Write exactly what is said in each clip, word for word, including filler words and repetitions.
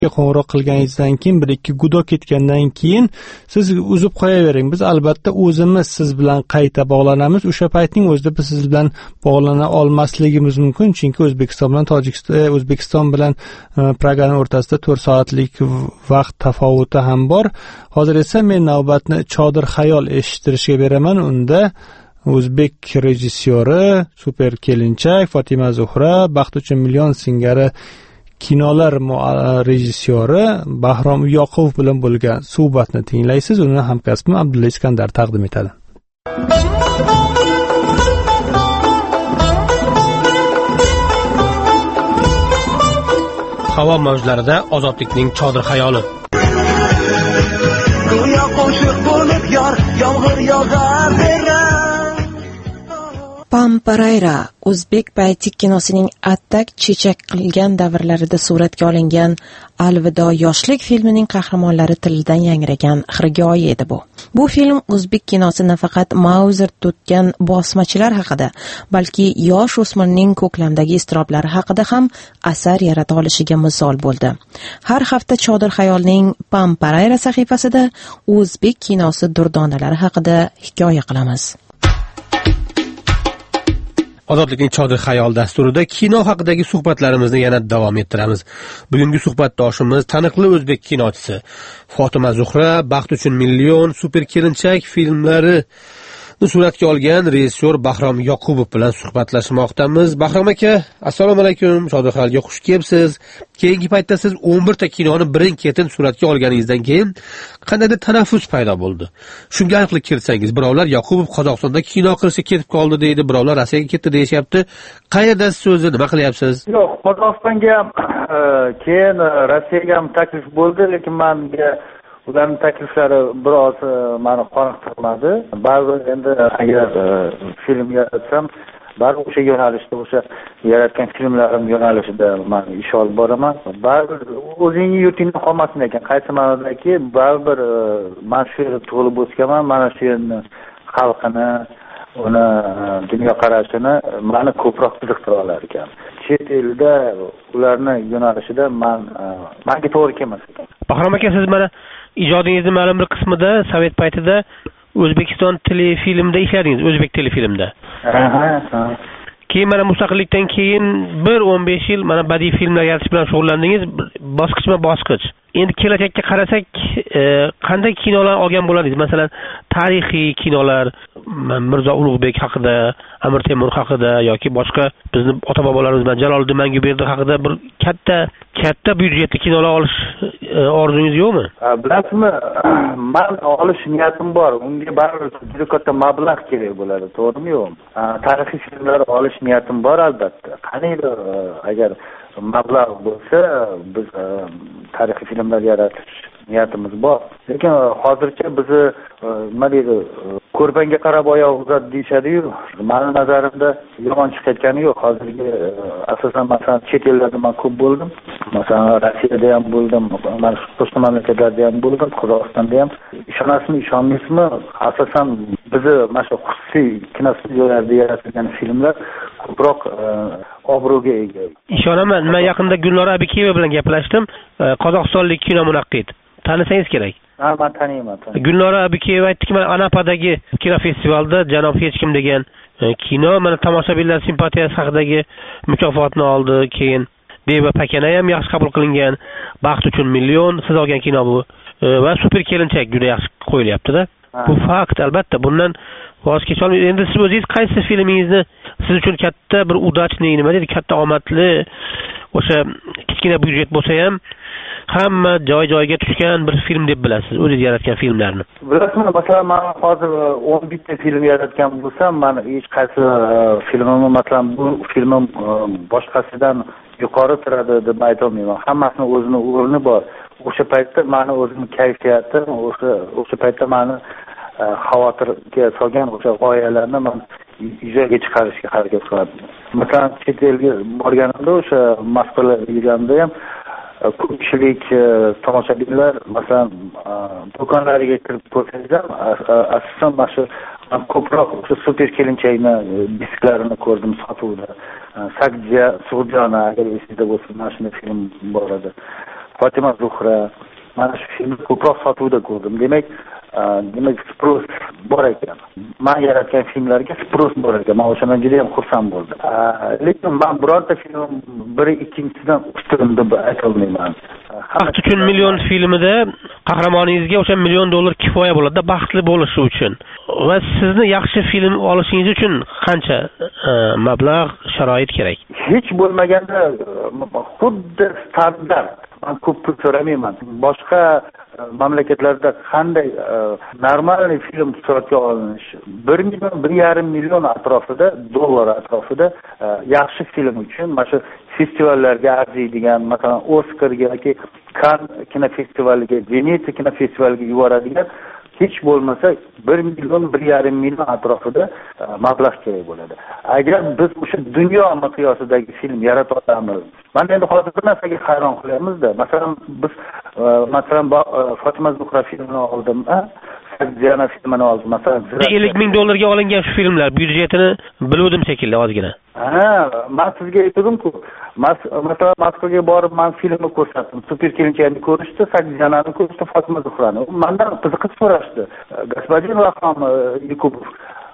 qo'ng'iroq qilganingizdan keyin bir ikki gudok ketgandan keyin siz uzib qo'yavering. Biz albatta o'zimiz siz bilan qayta bog'lanamiz. O'sha paytning o'zida biz siz bilan bog'lana olmasligimiz mumkin, chunki O'zbekiston bilan Tojikiston O'zbekiston bilan Praganing o'rtasida to'rt soatlik vaqt tafovuti ham bor. Hozir esa men navbatni Chodir xayol eshittirishga beraman. Unda o'zbek rejissyori, super kelinchak Fotima Zuhra, Baxt uchun million singari kinolar rejissyori Bahrom Yoqubov bilan bo'lgan suhbatni tinglaysiz. Uni hamkasbim Abdulla Iskandar taqdim etadi. Havo mavjlarida ozodlikning chodir xayoli. Go'yo qo'shiq bo'lib yor, yomg'ir yog'ar Pamparayra o'zbek baytik kinosining attak chechak qilgan davrlarida suratga olingan Alvido yoshlik filmining qahramonlari tilidan yangragan hirgoyi edi bu. Bu film o'zbek kinosi nafaqat Mauzer tutgan bosmachilar haqida, balki yosh o'smirning ko'klamdagi iztiroblari haqida ham asar yarata olishiga misol bo'ldi. Har hafta Chodir xayolning Pamparayra sahifasida o'zbek kinosi durdonalari haqida hikoya qilamiz. Ozodlikning chodir xayol dasturida kino haqidagi suhbatlarimizni yana davom ettiramiz. Bugungi suhbatdoshimiz taniqli o'zbek kinochisi Fotima Zuhra, Baxt uchun million, super kelinchak filmlari suratga olgan rejissyor Bahrom Yoqubov bilan suhbatlashmoqdamiz. Bahrom aka, assalomu alaykum. Chodir xayolga xush kelibsiz. Keyingi paytda siz o'n bir ta kinoni birin-ketin suratga olganingizdan keyin qandaydir tanaffus paydo bo'ldi. Shunga aniqlik kiritsangiz, birovlar Yoqubov Qozog'istonda kino qilishga ketib qoldi deydi, birovlar Rossiyaga ketdi deyishyapti. Qayerdasiz o'zi, nima qilyapsiz? Yo'q, Qozog'istonga keyin Rossiyaga ham taklif bo'ldi, lekin menga ularning takliflari biroz meni qoniqtirmadi. Baribir endi agar film yaratsam, baribir o'sha yo'nalishda, o'sha yaratgan filmlarim yo'nalishida men ish olib boraman. Baribir o'zingning yurtingda qolmasin ekan, qaysi ma'nodaki, baribir men shu yerda tug'ilib o'sganman, mana shu yerni xalqini, uni dunyoqarashini meni ko'proq qiziqtira olar ekan. Chet elda ularning yo'nalishida men menga to'g'ri kelmas ekan. Bahrom aka, siz mana ijodingizni ma'lum bir qismida Sovet paytida O'zbekiston telefilmida ishladingiz, o'zbek telefilmida. Ha, keyin mana mustaqillikdan keyin bir o'n besh yil mana badiiy filmlar yaratish bilan shug'ullandingiz, bosqichma-bosqich. Endi kelajakka qarasak, qanday kinolar olgan bo'lardingiz? Masalan, tarixiy kinolar, Mirzo Ulug'bek haqida, Amir Temur haqida yoki boshqa bizning ota-bobolarimiz bilan Jaloliddin Manguberdi haqida bir katta katta byudjetli kinolar olish orzungiz yo'qmi? Bilasizmi, men olish niyatim bor. Unga baribir juda katta mablag' kerak bo'ladi, to'g'rimi yo'qmi? Tarixiy filmlar olish niyatim bor albatta. Qaniydi agar mablag' bo'lsa, biz tarixiy filmlar yaratish niyatimiz bor. Lekin hozircha bizni nima deydi, ko'rbanga qarab oyoq uzat deyshadi-yu. Meni nazarimda yomon chiqayotgani yo'q. Hozirgi asosan masalan chet ellarda men ko'p bo'ldim. Masalan Rossiyada ham bo'ldim, mana shu qo'shni mamlakatlarda ham bo'ldim, Qozog'istonda ham. Ishonasizmi, ishonmaysizmi, asosan bizni mana shu xususiy kinostudiyalarda yaratilgan filmlar ko'proq obro'ga ega. Ishonaman. Men yaqinda Gulnora Abikiyeva bilan gaplashdim, qozog'istonlik kino munaqqid. Tanisangiz kerak. Ha, men taniyman. Gulnora Abikiyeva aytdiki, men Anapadagi kinofestivalda Janob hech kim degan kino mana tomoshabinlar simpatiyasi haqidagi mukofotni oldi. Keyin Deva Pakana ham yaxshi qabul qilingan. Baxt uchun million siz olgan kino bu va super kelinchak juda yaxshi qo'yilyapti-da. Bu fakt, albatta. Bundan voz kecha olmaysiz. Endi siz o'zingiz qaysi filmingizni siz uchun katta bir udachniy, nima deydi, katta omadli, o'sha kichkina byudjet bo'lsa ham hamma joy-joyiga tushgan bir film deb bilasiz, o'zingiz yaratgan filmlarni? Bilasizmi, masalan, men hozir o'n bitta film yaratgan bo'lsam, men hech qaysi filmimni, masalan, bu filmim boshqasidan yuqori turadi deb aytolmayman. Hammasini o'zini o'rni bor. O'sha paytda meni o'zimning kayfiyatim, o'sha o'sha paytda meni xavotirga solgan o'sha g'oyalarni men ijroga chiqarishga harakat qilaman. Masalan, chet elga borganimda, o'sha Moskvaga yurganimda ham ko'pchilik tomoshabinlar masalan do'konlariga kirib ko'rsangiz ham asosan mana shu ko'proq o'sha super kelinchakni disklarini ko'rdim sotuvda. Sakja Sug'jona, agar esingizda bo'lsa, mana shunday film bor edi. Fotima Zuhra, mana shu filmni ko'proq sotuvda ko'rdim. Demak, demak sпрос bor ekan. Men yaratgan filmlarga sпрос bor ekan. Men o'shandan juda ham xursand bo'ldim. Lekin men birorta film biri ikkinchisidan ustun deb ayta olmayman. Baxt uchun million filmida qahramoningizga o'sha million dollar kifoya bo'ladi, baxtli bo'lishi uchun. Va sizni yaxshi film olishingiz uchun qancha mablag', sharoit kerak? Hech bo'lmaganda xuddi standart. Men ko'p pul so'ramayman. Boshqa mamlakatlarda qanday normal film suratga olinishi bir million, bir yarim million atrofida, dollar atrofida yaxshi film uchun mana shu festivallarga arziydigan, masalan, Oscarga yoki Cannes kinofestivaliga, Venetsiya kinofestivaliga yuboradigan hech bo'lmasa bir million, bir yarim million atrofida mablag' kerak bo'ladi. Agar biz o'sha dunyo miqyosidagi film yarata olamiz. Men endi hozir bir narsaga hayron qolyapmiz-da. Masalan, biz masalan Fotima Zuhra filmini oldim, Diana filmini oldim. Masalan, ellik ming dollarga olingan shu filmlar byudjetini biluvdim shekilli ozgina. Ha, men sizga aytdim-ku, masalan, Moskvaga borib men filmni ko'rsatdim. Super kelinchakni ko'rishdi, Dianani ko'rishdi, Fotima Zuhrani. Mendan qiziqib so'rashdi. Господин Вахам Якубов,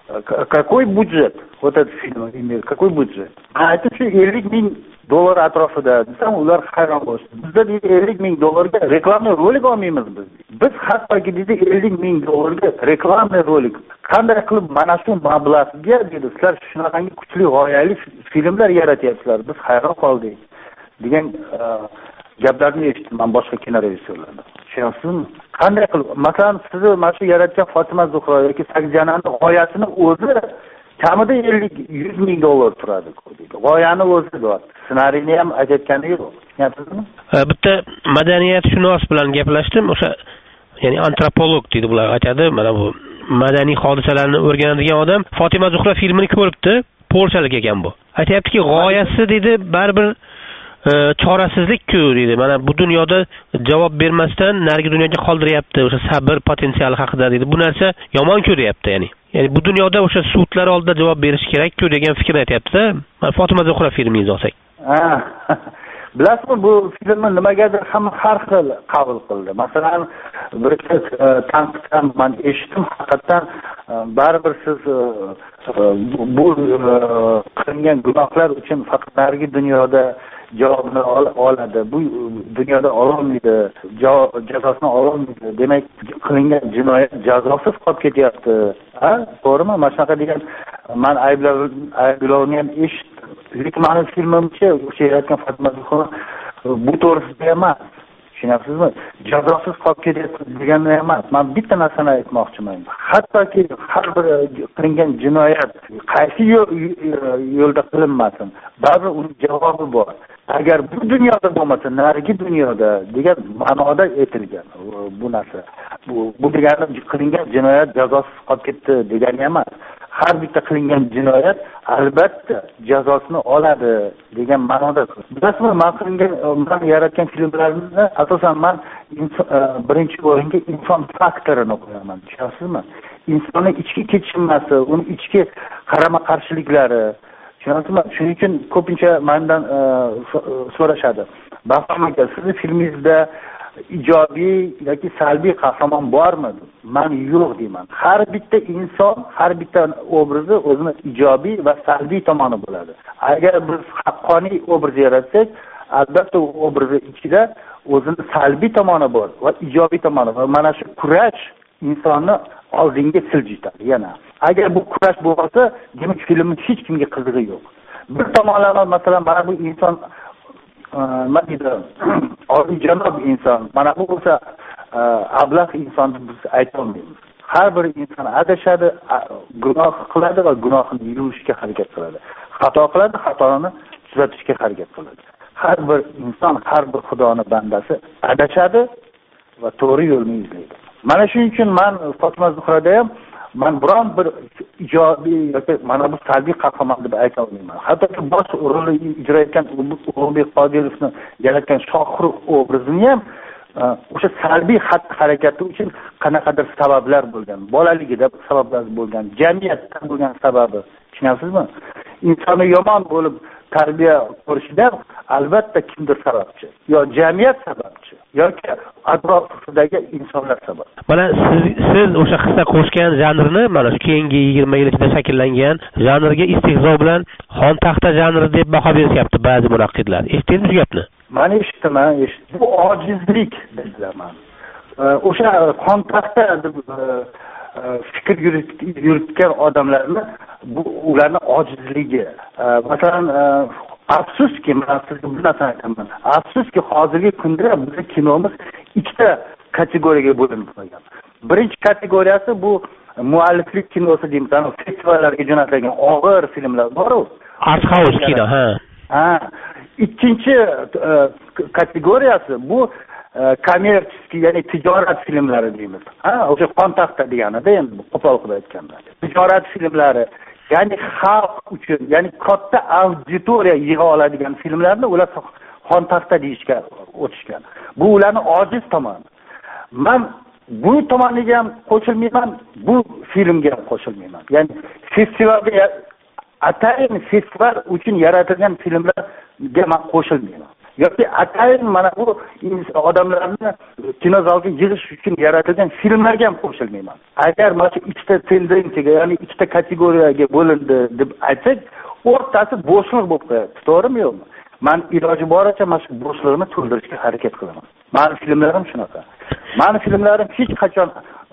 какой бюджет вот этот фильм имеет? Какой бюджет? А это что, ellik ming dollar atrofida. Desam, ular hayron bo'lishdi. Bizda deydi ellik ming dollarga reklamli rolik olmaymiz biz. Biz hattoki deydi ellik ming dollarga reklamli rolik. Qanday qilib mana shu mablag'ga dedi, sizlar shunaqangi kuchli g'oyali filmlar yaratyapsizlar. Biz hayron qoldik degan gaplarni eshitdim men boshqa kino rejissyorlardan. Tushunyapsizmi? Qanday qilib, masalan, sizni mana shu yaratgan Fotima Zuhra yoki Sakjanani g'oyasini o'zi kamida ellik yuz ming dollar turadi. G'oyani o'zi bor. Ssenariyni ham aytayotgani yo'q. Tushunyapsizmi? Bitta madaniyatshunos bilan gaplashdim. O'sha, ya'ni antropolog deydi bular aytadi. Mana bu madaniy hodisalarni o'rganadigan odam Fotima Zuhra filmini ko'ribdi. Polshalik ekan bu. Aytayaptiki, g'oyasi deydi, baribir chorasizlik-ku deydi. Mana bu dunyoda javob bermasdan narigi dunyoga qoldiryapti. O'sha sabr potensiali haqida deydi. Bu narsa yomon-ku deyapti, ya'ni. Ya'ni bu dunyoda o'sha sudlar oldida javob berish kerak-ku degan fikr aytayapti. Mana Fotima Zuhra filmingizni olsak. Ha. Bilasizmi, bu filmni nimagadir hamma har xil qabul qildi. Masalan, bir tanqiddan men eshitdim, haqiqatan baribir siz bu qilingan gunohlar uchun faqat narigi dunyoda javobni oladi. Bu dunyoda ololmaydi, jazosini ololmaydi. Demak, qilingan jinoyat jazosiz qolib ketyapti. Ha? To'g'rimi? Mana shunaqa degan men ayblovni ham eshitdim. Lekin meni filmimcha o'sha yaratgan Fotima Zuhra bu to'g'risida emas. Tushunyapsizmi? Jazosiz qolib ketyapti degani emas. Men bitta narsani aytmoqchiman. Hattoki har bir qilingan jinoyat qaysi yo'lda qilinmasin, baribir uning javobi bor. Agar bu dunyoda bo'lmasa, narigi dunyoda degan ma'noda aytilgan bu narsa. Bu bu degani qilingan jinoyat jazosiz qolib ketdi degani emas. Har bitta qilingan jinoyat albatta jazosini oladi degan ma'noda. Bilasizmi, men qilingan, men yaratgan filmlarni asosan men birinchi o'ringa inson faktorini qo'yaman. Tushunyapsizmi? Insonning ichki kechinmasi, uning ichki qarama-qarshiliklari. Tushunyapsizmi? Shuning uchun ko'pincha mendan so'rashadi. Bahrom aka, sizning filmingizda ijobiy yoki salbiy qahramon bormi? Men yo'q deyman. Har bitta inson, har bitta obrazi o'zini ijobiy va salbiy tomoni bo'ladi. Agar biz haqqoniy obraz yaratsak, albatta u obrazi ichida o'zini salbiy tomoni bor va ijobiy tomoni. Va mana shu kurash insonni oldinga siljitadi yana. Agar bu kurash bo'lmasa, demak filmning hech kimga qizig'i yo'q. Bir tomonlama masalan mana bu inson nima deydi, olijanob inson, mana bu bo'lsa ablah inson deb biz ayta olmaymiz. Har bir inson adashadi, gunoh qiladi va gunohini yuvishga harakat qiladi. Xato qiladi, xatoni tuzatishga harakat qiladi. Har bir inson, har bir Xudoning bandasi adashadi va to'g'ri yo'lni izlaydi. Mana shuning uchun men Fotima Zuhrada ham men biron bir ijobiy yoki mana bu salbiy qahramon deb ayta olmayman. Hattoki bosh rolni ijro etgan Ulug'bek Qodirovni yaratgan Shohrux obrazini ham o'sha salbiy xatti-harakati uchun qanaqadir sabablar bo'lgan. Bolaligida sabablar bo'lgan, jamiyatda bo'lgan sababi. Tushunyapsizmi? insonni yomon bo'lib tarbiya ko'rishida albatta kimdir sababchi, yo jamiyat sababchi, yoki atrofidagi insonlar sabab. Mana siz siz o'sha hissa qo'shgan janrni mana shu keyingi yigirma yil ichida shakllangan janrga istehzo bilan xon taxta janri deb baho berishyapti ba'zi munaqqidlar. Eshitdingizmi shu gapni? Mana eshitdim, eshitdim. Bu ojizlik dedilar. O'sha xon taxta deb fikr yuritgan odamlarni bu ularning ojizligi. Masalan, afsuski, men sizga bir narsa aytaman. Afsuski, hozirgi kunda bizning kinomiz ikkita kategoriyaga bo'linib qolgan. Birinchi kategoriyasi bu mualliflik kinosi deymiz, ana festivallarga jo'natilgan og'ir filmlar bor-ku. Art house kino, ha. Ha. Ikkinchi kategoriyasi bu kommersiya, ya'ni tijorat filmlari deymiz. Ha, o'sha qon taxta deganida endi qo'pol qilib aytganda. Tijorat filmlari, ya'ni xalq uchun, ya'ni katta auditoriya yig'a oladigan filmlarni ular qon taxta deyishga o'tishgan. Bu ularning ojiz tomoni. Men bu tomoniga ham qo'shilmayman, bu filmga ham qo'shilmayman. Ya'ni festivalga atayin festival uchun yaratilgan filmlarga men qo'shilmayman. yoki atayin mana bu odamlarni kinozalga yig'ish uchun yaratilgan filmlarga ham qo'shilmayman. Agar mana shu ikkita tendensiyaga, ya'ni ikkita kategoriyaga bo'lindi deb aytsak, o'rtasi bo'shliq bo'lib qo'yadi. To'g'rimi yo'qmi? Men iloji boricha mana shu bo'shliqni to'ldirishga harakat qilaman. Meni filmlarim shunaqa. Meni filmlarim hech qachon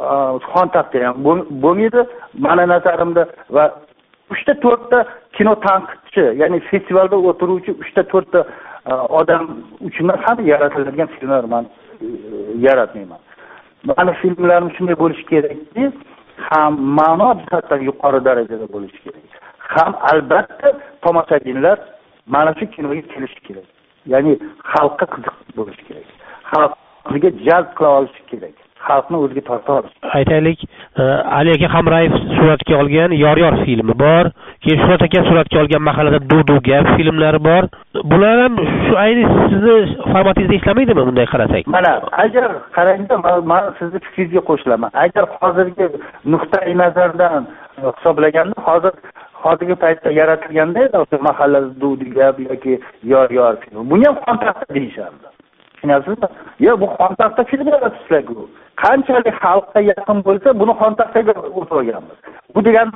xon taxta ham bo'lmaydi. Meni nazarimda va uchta to'rtta kino tanqidchi, ya'ni festivalda o'tiruvchi uchta to'rtta odam uchun ham yaratiladigan filmlar men yaratmayman. Meni filmlarim shunday bo'lishi kerakki, ham ma'no jihatdan yuqori darajada bo'lishi kerak. Ham albatta tomoshabinlar mana shu kinoga kelishi kerak. Ya'ni xalqqa qiziq bo'lishi kerak. Xalqga jalb qila olishi kerak. Xalqni o'ziga torta olish. Aytaylik, Ali aka Hamrayev suratga olgan Yor-yor filmi bor. Keyin Shuhrat aka suratga olgan Mahallada Duv-duv gap filmlari bor. Bular ham shu ayni sizni formatingizda ishlamaydimi bunday qarasak? Mana agar qarangda, men sizni fikringizga qo'shilaman. Agar hozirgi nuqtai nazardan hisoblaganda, hozir hozirgi paytda yaratilganda o'sha Mahallada Duv-duv gap yoki Yor-yor filmi, buni ham kontrakt deyishardi. Tushunasizmi? Yo, bu xontaxta film yaratishlar-ku. Qanchalik xalqqa yaqin bo'lsa, buni xontaxtaga o'tirganmiz. Bu degani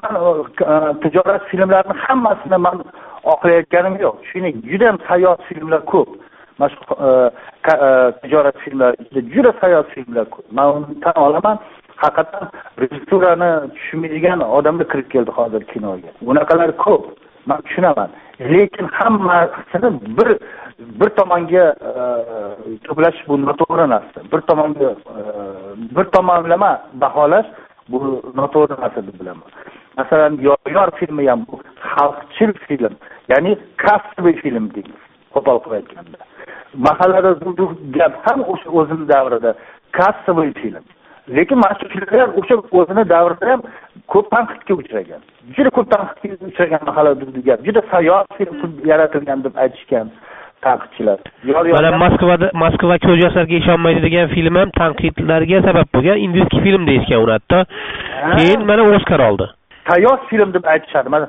tijorat filmlarining hammasini men oqlayotganim yo'q. Shuning juda ham sayyoh filmlar ko'p. Mana shu tijorat filmlari, juda sayyoh filmlar ko'p. Men uni tan olaman. Haqiqatan rejissyorani tushunmaydigan odamlar kirib keldi hozir kinoga. Bunaqalar ko'p. Men tushunaman. Lekin hammasini bir bir tomonga to'plash bu noto'g'ri narsa. Bir tomonga bir tomonlama baholash bu noto'g'ri narsa deb bilaman. Masalan, Yor-yor filmi ham bu xalqchil film, ya'ni kasbiy film deymiz, qo'pol qilib aytganda. Mahallada Duv-duv gap ham o'sha o'zining davrida kasbiy film. Lekin mana shu filmlar o'sha o'zining davrida ham ko'p tanqidga uchragan. Juda ko'p tanqidga uchragan Mahallada Duv-duv gap. Juda sayyoh film yaratilgan deb aytishgan tanqidchilar. Mana Moskvada Moskva ko'z yoshlariga ishonmaydi degan film ham tanqidlarga sabab bo'lgan. Ingliz film deyishgan uni hatto. Keyin mana Oskar oldi. Sayyoh film deb aytishadi. Mana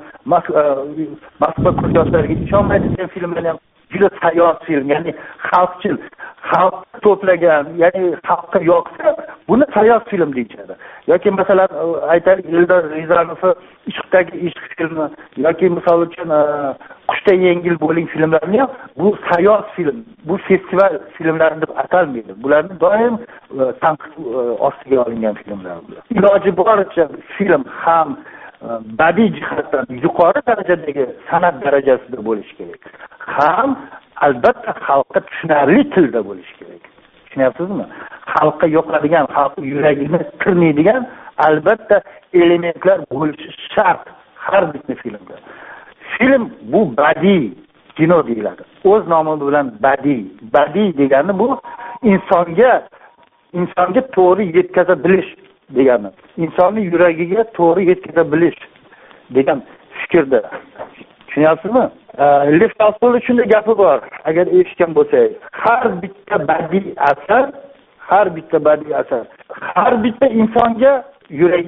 Moskva ko'z yoshlariga ishonmaydi degan filmlar ham juda sayyoh film, ya'ni xalqchil, xalq to'plagan, ya'ni xalqqa yoqsa, buni sayyoh film deyishadi. Yoki masalan aytaylik, Eldor Rizanovning Ishqdagi ishq filmi yoki misol uchun Qushda yengil bo'ling filmlarini ham bu sayyoh film, bu festival filmlari deb atalmaydi. Bularni doim tanqid ostiga olingan filmlar bular. Iloji boricha film ham badiiy jihatdan yuqori darajadagi san'at darajasida bo'lishi kerak. Ham albatta xalqqa tushunarli tilda bo'lishi kerak. Tushunyapsizmi? Xalqqa yoqadigan, xalq yuragini tirnaydigan albatta elementlar bo'lishi shart har bitta filmda. Film bu badiiy kino deyiladi. O'z nomi bilan badiiy. Badiiy degani bu insonga insonga to'g'ri yetkaza bilish degani. Insonning yuragiga to'g'ri yetkaza bilish degan fikrda. Tushunyapsizmi? Lev Tolstoyning shunday gapi bor. Agar eshitgan bo'lsangiz, har bitta badiiy asar, har bitta badiiy asar, har bitta insonga yuragiga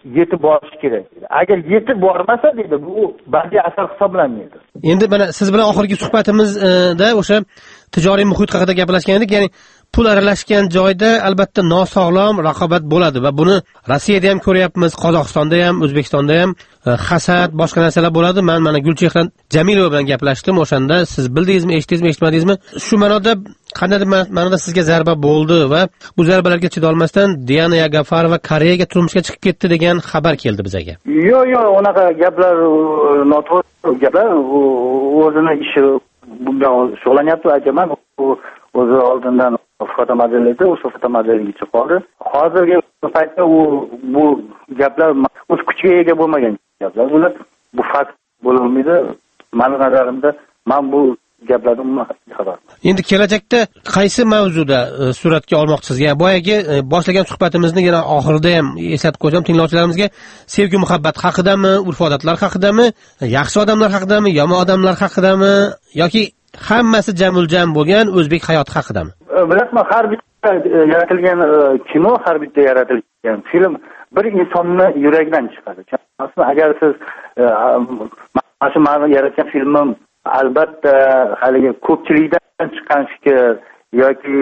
yetib borish kerak. Agar yetib bormasa dedi, bu badiiy asar hisoblanmaydi. Endi mana siz bilan oxirgi suhbatimizda o'sha tijoriy muhit haqida gaplashgan edik, ya'ni pul aralashgan joyda albatta nosog'lom raqobat bo'ladi va buni Rossiyada ham ko'ryapmiz, Qozog'istonda ham, O'zbekistonda ham hasad, boshqa narsalar bo'ladi. Men mana Gulchehra Jamilova bilan gaplashdim, o'shanda siz bildingizmi, eshitdingizmi, eshitmadingizmi? Shu ma'noda qandaydir ma'noda sizga zarba bo'ldi va bu zarbalarga chidolmasdan Diana Yagafarova Koreyaga turmushga chiqib ketdi degan xabar keldi bizga. Yo'q, yo'q, unaqa gaplar noto'g'ri gaplar. O'zini ishi bunga shug'ullanyapti, aytaman. U o'zi oldindan fotomodel edi, o'sha fotomodelga chiqib qoldi. Hozirgi paytda u bu gaplar o'z kuchiga ega bo'lmagan gaplar. Ular bu fakt bo'lmaydi. Mening nazarimda men bu gaplardan xabar. Endi kelajakda qaysi mavzuda e, suratga olmoqchisiz? Ya'ni boyagi e, boshlagan suhbatimizni yana oxirida ham eslatib qo'ysam tinglovchilarimizga, sevgi muhabbat haqidami, urf-odatlar haqidami, yaxshi odamlar haqidami, yomon odamlar haqidami yoki hammasi jamul-jam bo'lgan o'zbek hayoti haqidami? Bilasizmi, har bitta yaratilgan kino, har bitta yaratilgan film bir insonni yuragidan chiqadi. Agar siz mana shu ma'no yaratgan filmim albatta haligi ko'pchilikdan chiqqan fikr yoki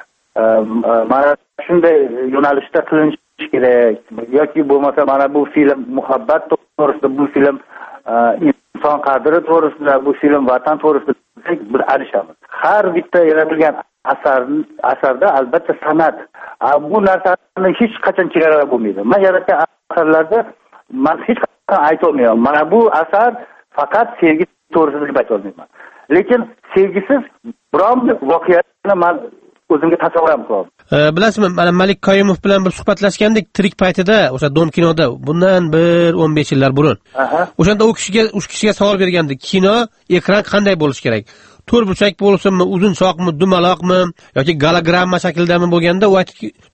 mana shunday yo'nalishda qilinishi kerak yoki bo'lmasa mana bu film muhabbat to'g'risida, bu film inson qadri to'g'risida, bu film vatan to'g'risida bir alishamiz. Har bitta yaratilgan asar asarda albatta san'at. Bu narsani hech qachon chegaralab bo'lmaydi. Men yaratgan asarlarda men hech qachon ayta olmayman. Mana bu asar faqat sevgi to'g'risida deb ayta olmayman. Lekin sevgisiz biron bir voqeani men o'zimga tasavvur ham qildim. Bilasizmi, mana Malik Qayumov bilan bir suhbatlashgandik tirik paytida, o'sha Dom kinoda, bundan bir o'n besh yillar burun. O'shanda u kishiga u kishiga savol bergandik. Kino ekran qanday bo'lishi kerak? To'rtburchak bo'lsinmi, uzunchoqmi, dumaloqmi yoki gologramma shaklidami bo'lganda, u aytdiki,